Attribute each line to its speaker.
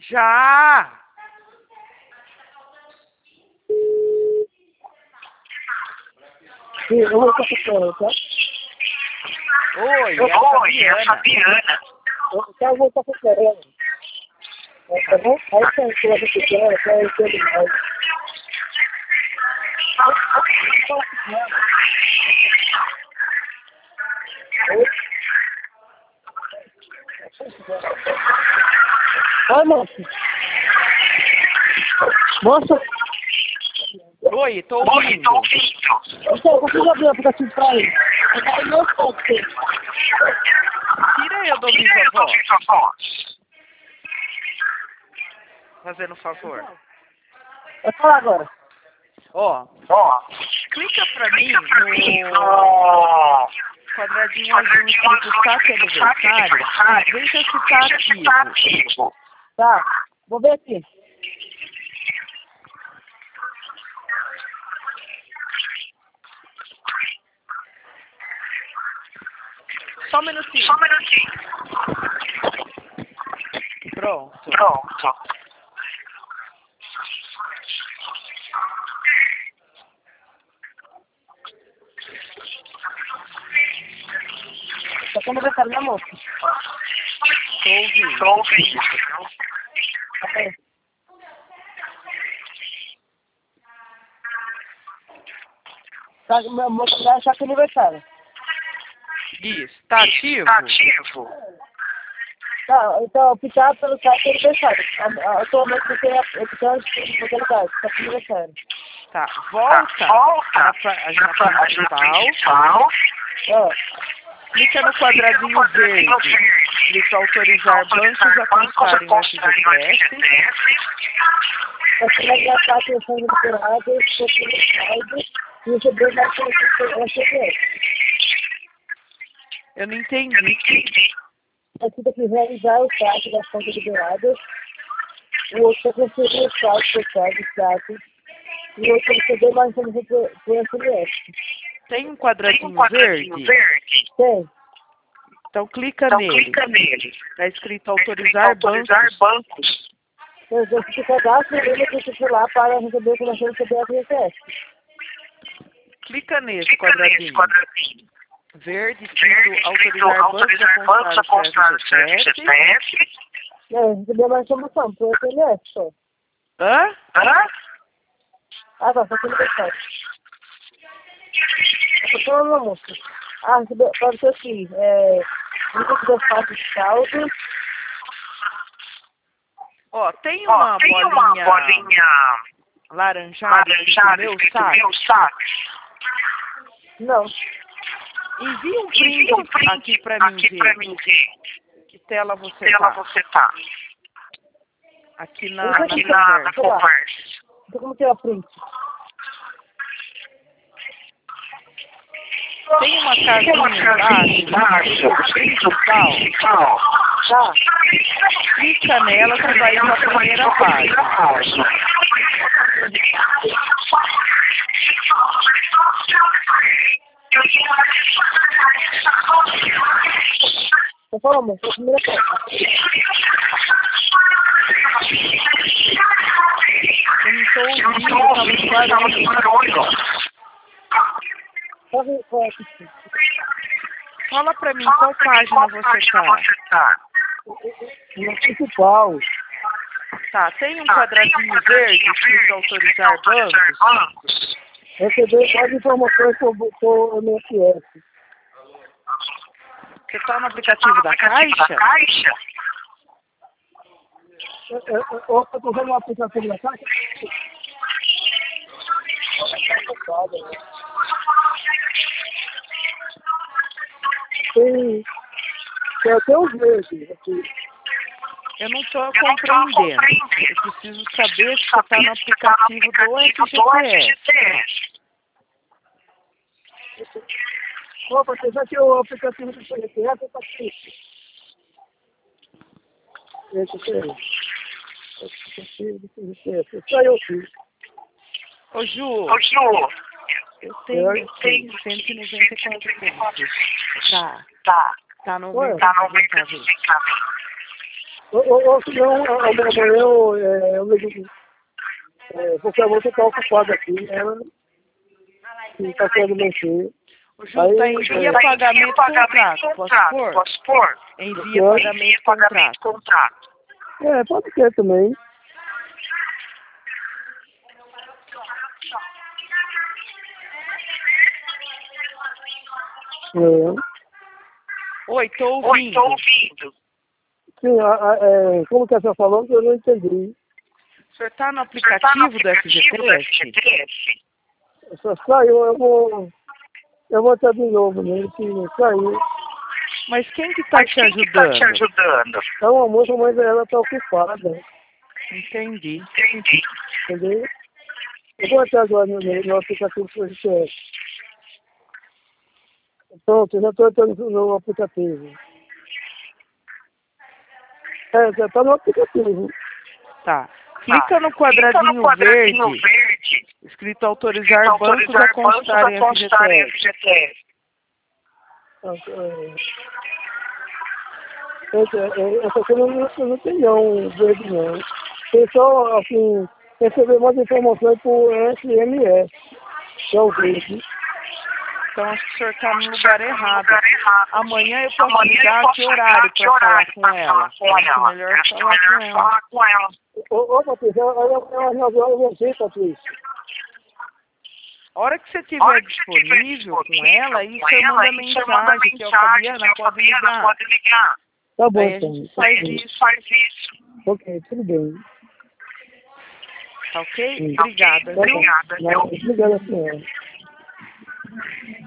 Speaker 1: Já!
Speaker 2: Sim, eu vou passar, tá?
Speaker 1: Oi, é a Fabiana.
Speaker 2: Tá, eu vou passar ela. Tá bom? Aí você vai assistir ela, tá? Eu entendo mais. Oi, moça. Moça.
Speaker 1: Oi, tô ouvindo.
Speaker 2: Então, você já abriu o aplicativo pra ele? Não pode ser.
Speaker 1: Tira eu do Viva Voz. Fazendo favor.
Speaker 2: Vai falar agora.
Speaker 1: Ó, clica pra mim no quadradinho azul escrito Saque Aniversário. Veja se tá ativo.
Speaker 2: Tá, vou ver aqui.
Speaker 1: Só um minutinho. Pronto.
Speaker 2: Tá com aniversário, né, moça?
Speaker 1: Tô ouvindo.
Speaker 2: Ok. Tá, meu moço vai achar que é aniversário.
Speaker 1: Isso. Tá ativo?
Speaker 2: Tá, então, optar pelo site é aniversário. Atualmente você é optando pelo site, tá com aniversário.
Speaker 1: Tá. Volta na página principal. Clica no quadradinho verde. Clica autorizar bancos a constarem o FGTS.
Speaker 2: Você vai gastar a atenção de temporada, e receber mais SMS.
Speaker 1: Eu não entendi.
Speaker 2: Você tem que realizar o site das contas liberadas. O outro é transferir o site do site. E o outro é receber mais informação por SMS.
Speaker 1: Tem um quadradinho verde?
Speaker 2: Tem.
Speaker 1: Então clica nele. Tá escrito autorizar bancos.
Speaker 2: Você se cadastra e ele tem que ir lá para receber a informação do SMS.
Speaker 1: Clica nesse quadradinho. Verde, escrito autorizar bancos a constar o FGTS.
Speaker 2: Receber mais informação por SMS só.
Speaker 1: Hã?
Speaker 2: Ah, tá, só que aniversário. Eu tô falando, meu moço. Ah, recebeu, pode ser aqui. Grupo das partes de saldo.
Speaker 1: Ó, tem uma bolinha laranjada escrito meu saco.
Speaker 2: Não.
Speaker 1: Envia um print aqui pra mim ver. Que tela você tá? Aqui na conversa.
Speaker 2: Então como que é a print?
Speaker 1: Tem uma casinha embaixo, principal.
Speaker 2: Tá.
Speaker 1: Clica nela, você vai para a primeira página.
Speaker 2: Tô falando, moço, a primeira página.
Speaker 1: Eu não tô ouvindo, tá muito barulho.
Speaker 2: Só ver qual é aqui.
Speaker 1: Fala pra mim, qual página você tá?
Speaker 2: No principal.
Speaker 1: Tá, tem um quadradinho verde escrito autorizar bancos?
Speaker 2: Receber mais informações sobre o MSS.
Speaker 1: Você tá no aplicativo da Caixa?
Speaker 2: Eu tô usando o aplicativo da Caixa? Tem os verdes aqui.
Speaker 1: Eu não tô compreendendo. Eu preciso saber se você tá no aplicativo do FGTS.
Speaker 2: Opa, você já tinha o aplicativo do FGTS ou tá aqui? Esse aqui. O aplicativo do FGTS. Saiu aqui.
Speaker 1: Ô Ju, eu tenho 194 pontos. Tá no meu centavo.
Speaker 2: Ou se não, amanhã eu ligo, porque a moça está ocupada aqui, ela está querendo mexer.
Speaker 1: O Justa, envia pagamento contrato. Posso pôr? Envia pagamento contrato.
Speaker 2: Pode ser também.
Speaker 1: Oi, tô ouvindo.
Speaker 2: Sim, como que a senhora falou, que eu não entendi.
Speaker 1: O senhor está no aplicativo do FGTS?
Speaker 2: Só saiu, eu vou até de novo, né? Que saiu.
Speaker 1: Mas quem que está te ajudando?
Speaker 2: É uma moça, mas ela está ocupada.
Speaker 1: Entendi.
Speaker 2: Entendeu? Eu vou até agora no aplicativo do FGTS. Pronto, já estou entrando no aplicativo. Já está no aplicativo.
Speaker 1: Tá. Clica no quadradinho verde, escrito autorizar bancos a constar em FGTS.
Speaker 2: Essa coisa não tem não, verde não. Tem só, assim, receber mais informações por SMS, que é o verde.
Speaker 1: Então acho que o senhor está no lugar errado. Amanhã eu posso ligar que horário para falar com ela. Acho melhor falar com ela.
Speaker 2: Ô, Patrícia, eu vou ver, Patrícia.
Speaker 1: A hora que você estiver disponível com ela, aí você manda mensagem que a Fabiana pode ligar.
Speaker 2: Tá bom,
Speaker 1: aí a
Speaker 2: então.
Speaker 1: gente faz isso.
Speaker 2: Ok, tudo bem.
Speaker 1: Tá ok?
Speaker 2: Sim.
Speaker 1: Obrigada, viu?
Speaker 2: Obrigada, senhora.